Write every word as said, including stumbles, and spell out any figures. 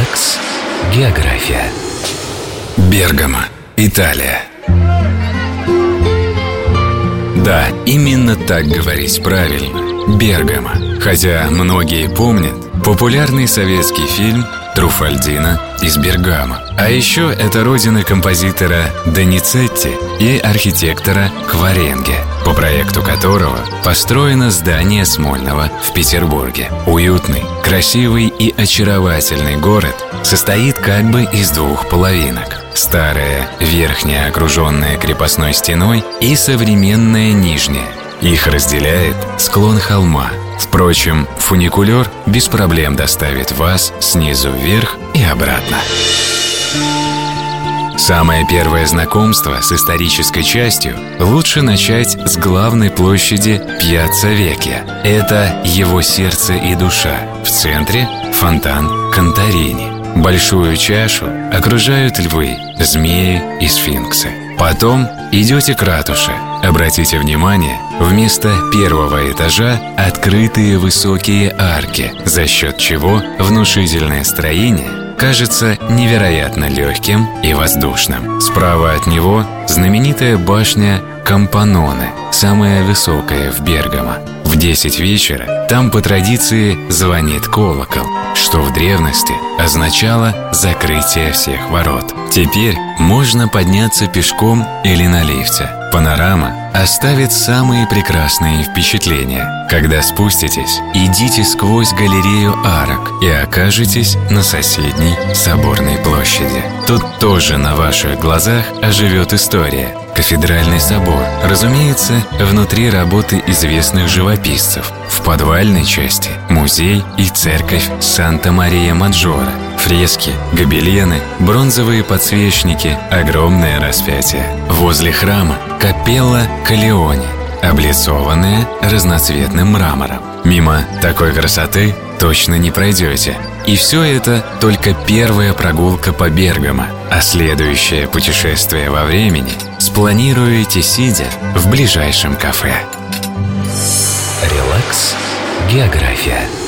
Релакс. География. Бергамо, Италия. Да, именно так говорить правильно. Бергамо. Хотя многие помнят популярный советский фильм «Труффальдино из Бергамо». А еще это родина композитора Доницетти и архитектора Кваренге, по проекту которого построено здание Смольного в Петербурге. Уютный, красивый и очаровательный город состоит как бы из двух половинок. Старая верхняя, окруженная крепостной стеной, и современная нижняя. Их разделяет склон холма. Впрочем, фуникулер без проблем доставит вас снизу вверх и обратно. Самое первое знакомство с исторической частью лучше начать с главной площади Пьяцца Векья. Это его сердце и душа. В центре фонтан Конторини. Большую чашу окружают львы, змеи и сфинксы. Потом идете к ратуше. Обратите внимание, вместо первого этажа открытые высокие арки, за счет чего внушительное строение кажется невероятно легким и воздушным. Справа от него знаменитая башня Кампаноне, самая высокая в Бергамо. В десять вечера там по традиции звонит колокол, что в древности означало закрытие всех ворот. Теперь можно подняться пешком или на лифте. Панорама оставит самые прекрасные впечатления. Когда спуститесь, идите сквозь галерею арок и окажетесь на соседней Соборной площади. Тут тоже на ваших глазах оживет история. Кафедральный собор, разумеется, внутри работы известных живописцев. В подвальной части музей и церковь Санта-Мария-Маджоре. Фрески, гобелены, бронзовые подсвечники, огромное распятие. Возле храма капелла Калеони, облицованная разноцветным мрамором. Мимо такой красоты точно не пройдете. И все это только первая прогулка по Бергамо, а следующее путешествие во времени спланируете, сидя в ближайшем кафе. Релакс. География.